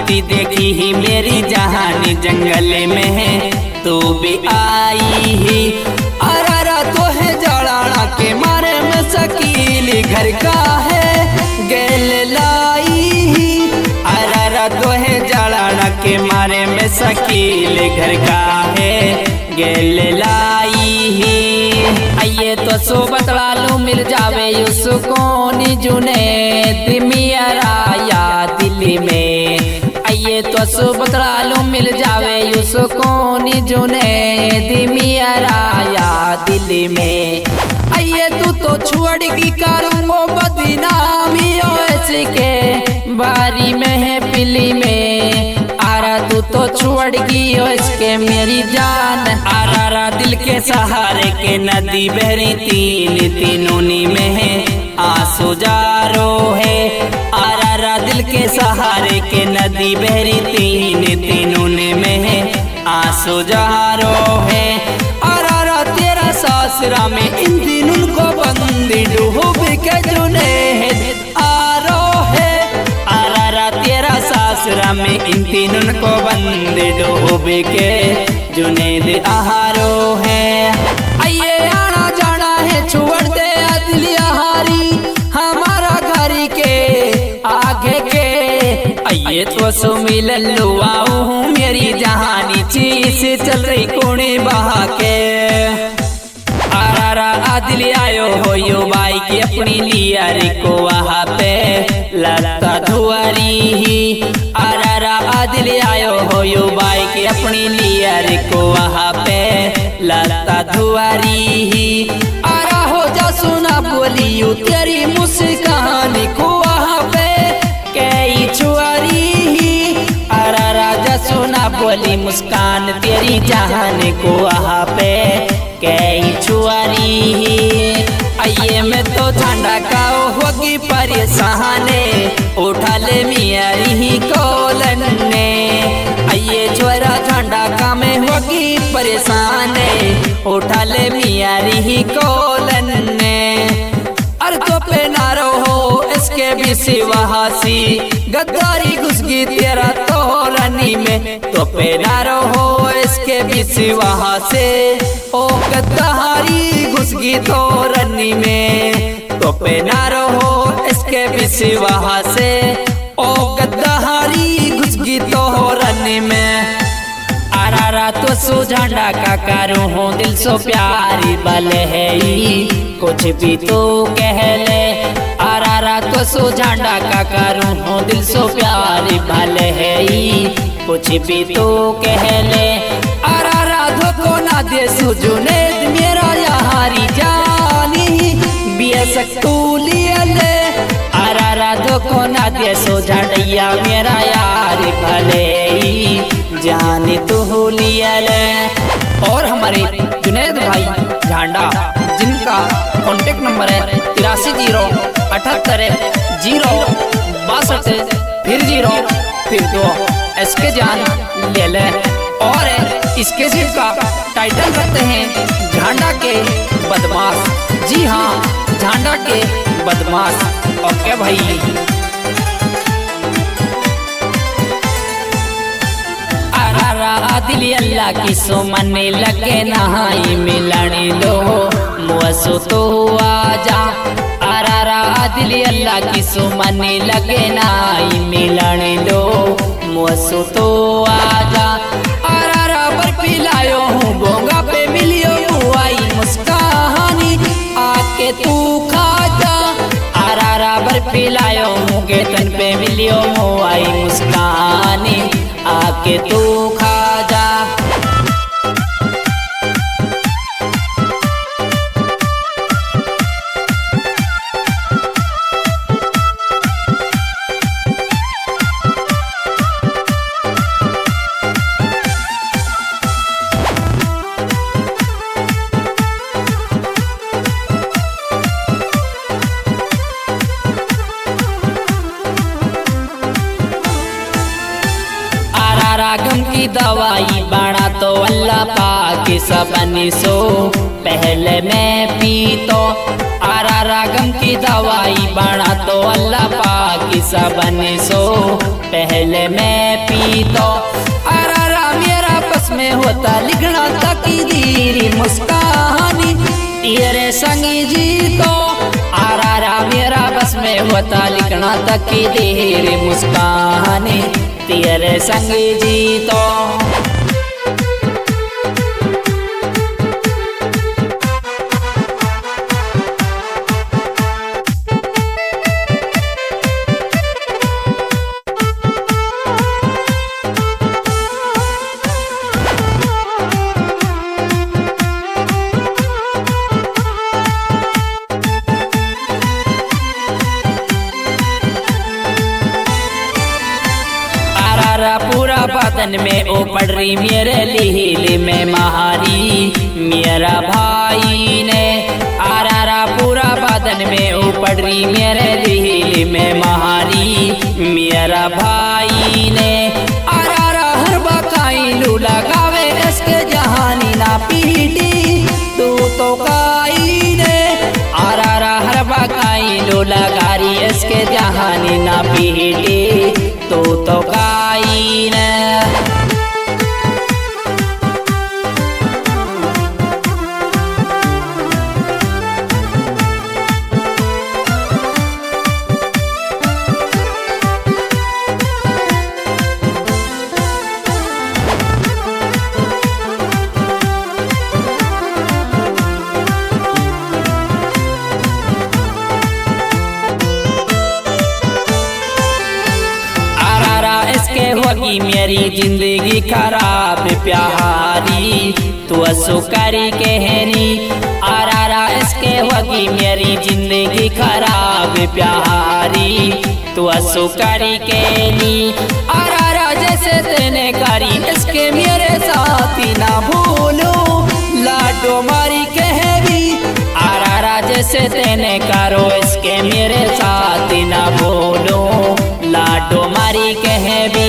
शांति देखी ही मेरी जहानी जंगल में है तू भी आई ही। अरारा तो है जड़ाना के मारे में शकीली घर का है गेल लाई ही। अरारा तो है जड़ाना के मारे में शकीली घर का है गेल लाई ही। आइए तो सो बतला लो मिल जावे उसको जुने दिमियारा या दिल्ली में। आइए तो सो बतला लो मिल जावे उसको जुने दिमियारा या दिल्ली में। आइए तू तो छोड़ की करूँगो बदनामी ऐसे के बारी में है पिली में। आरा तू तो छोड़ की इसके मेरी जान। आरा दिल के सहारे के नदी बहरी तीनों में है आंसू जारो है। आरा दिल के सहारे के नदी बहरी तीनों में है आंसू जारो है। आरा तेरा सासरा में इन दिनों को बंदी डूब के जुने आरो है। आरा तेरा सासरा में इन तीनों को बंदी डूब के जुनेद आहारो है। आइए आना जाना है छोड़ दे दिल हारी हमारा घर के आगे के। आइए तो सो मिलन लो आऊँ मेरी जहानी चीज चल रही कोने बहा के। आरा आदिल आयो हो यो बाई की अपनी लियारी को वहाँ पे लगता धुआरी ही। आरा आदिल आयो हो यो बाई की अपनी लियारी को वहाँ पे लगता धुआरी ही। आरा हो जा सुना बोलियो तेरी मुस्कान को वहाँ पे कई छुआरी ही। आरा राजा सुना बोली मुस्कान तेरी जहान को वहाँ पे कई छुआरी ही। आइए मैं तो झंडा का होगी परेशाने उठा ले मियारी ही कोलन ने। आइए छोरा झंडा का में होगी परेशाने उठा ले मियारी ही कोलन ने। अरे तो पे ना रहो इसके भी सिवासी गद्दारी घुस गई तेरा तोरनी में। तो पे ना रहो इसके भी सिवा से ओ गद्दारी घुस गई तोरनी में। तो पे ना रहो इसके भी सिवा से ओ गद्दारी घुस गई तोरनी में। आरा तो सो झंडा का करूँ हूँ दिल सो प्यारी बल है कुछ भी तो कह ले। आरा तो सो झंडा का करूँ हूँ दिल सो प्यारी बल है कुछ भी तो कह ले। आरा धोखो ना दे सुजुने मेरा यारी जानी बेसक तू लिया ले। आरा धोखो ना दे सो झंडिया मेरा यार भले जाने तो लिया ले। और हमारे जुनेद भाई झांडा जिनका कॉन्टेक्ट नंबर है 83 078 0 62 0 फिर 2 इसके जान ले ले। और इसके सिर का टाइटल रखते हैं झांडा के बदमाश। जी हाँ झांडा के बदमाश। ओके भाई। दिल अल्लाह की सो मने लगे नहाई मिलने लो मुआसो तो आजा। आरा दिल अल्लाह की सो मने लगे नहाई मिलने लो मुआसो तो आजा। आरा पर पिलायो हूँ बोंगा पे मिलियो मुआई मुस्कानी आके तू खा जा। आरा पर पिलायो हूँ के तन पे मिलियो मुआई मुस्कानी आके तू खा जा। रागम की दवाई बड़ा तो अल्लाह पाक सबनी सो पहले मैं पी तो। आरा आरारा गम की दवाई बना तो अल्लाह पाक सबन सो पहले मैं पी तो आरारा मेरा बस में होता लिखना तकदीरी मुस्कानी तेरे संगी जी तो आरारा मेरा बस में होता लिखना तकदीरी मुस्कानी तेरे संगी जी तो। पूरा बदन में ओ पड़ रही मेरे लीली में महारी मेरा भाई ने आरारा पूरा बदन में ओ पड़ रही मेरे लीली में महारी मेरा भाई ने आरारा हर बकाई लू लगावे इसके जहानी ना पीटी तू तो काई ने आरारा हर बकाई लू लगा रही इसके जहानी ना पीटी तू तो काई ने। होगी मेरी जिंदगी खराब प्यारी तू असुकारी कहनी आरारा इसके होगी मेरी जिंदगी खराब प्यारी तू असुकारी कहनी आरारा जैसे तेने करी इसके मेरे साथी ना भूलो लाडो मारी कहवी आरारा जैसे तेने करो इसके मेरे साथी ना भूलो लाडो मारी कहवी।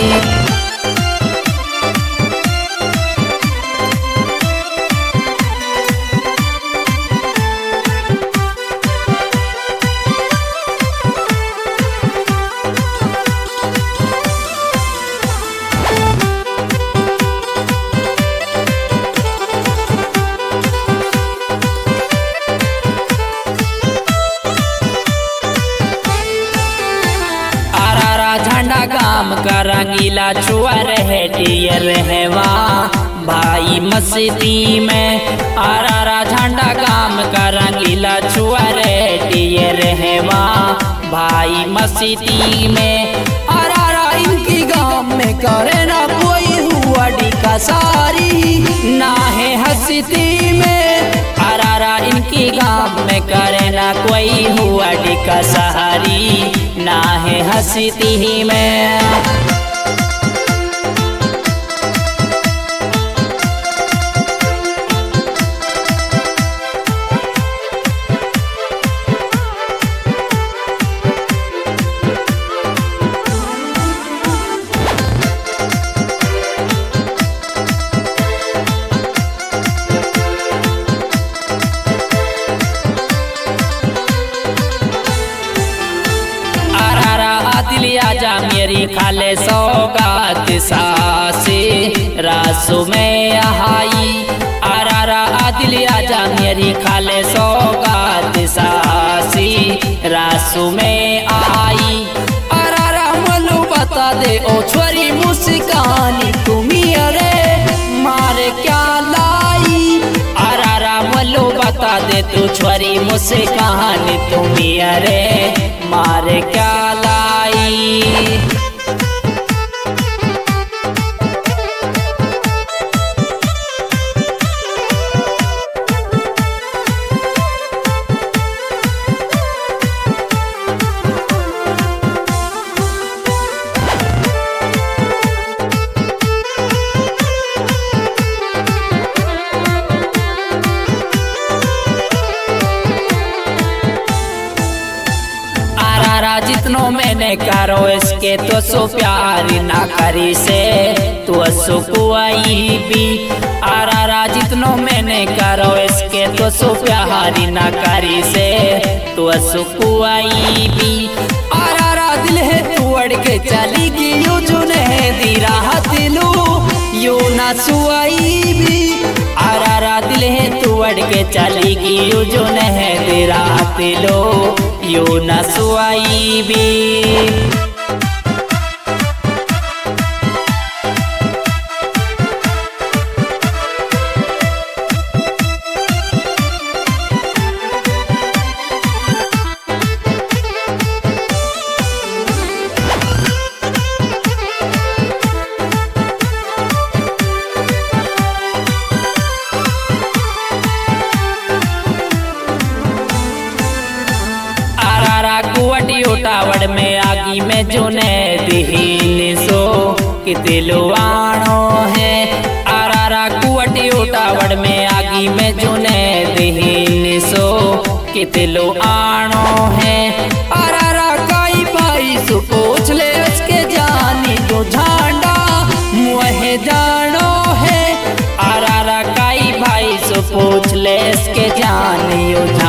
झंडा गाम का रंगीला छुअर है टियर है वहाँ भाई मस्ती में आरारा झंडा गाम का रंगीला छुअर है टियर है वहाँ भाई मस्ती में आरारा इनकी गाम में करे ना कोई हुआ डिका सारी ना है हंसती में आरारा इनकी गाम में करे ना कोई हुआ डिका सहारी ना है हंसती में। आजा मेरी खाले सौगात सासे रासु में आई आरारा आदिल आजा मेरी खाले सौगात सासी रासु में आई आरारा मनु बता दे ओ छोरी मुस्कानी तुम्ही अरे मारे क्या लाई आरारा मनु बता दे तू छोरी मुस्कानी तुम्ही अरे मारे क्या लाई। जितनो मैंने करो इसके तो सो प्यार ना करी से तू सो कुआई भी आरारा जितनो मैंने करो इसके तो सो प्यारी ना करी से तो सुकुआई भी आरारा दिल है तू अड़ के चली गई यू जुने दी राहत लो यू ना सुआई भी आरारा दिल है तू अड़ के चली गई यू जुने दी राहत लो यू ना सुआई भी। कुवटी उठावड़ में आगी में जुने दीन सो किते लुआणो है आरारा कुवटी उठावड़ में आगी में जुने दीन सो किते लुआणो है आरारा काई भाई सो पूछ ले उसके जानी तो झांडा मुहे जानो है आरारा काई भाई सो पूछ ले उसके जानी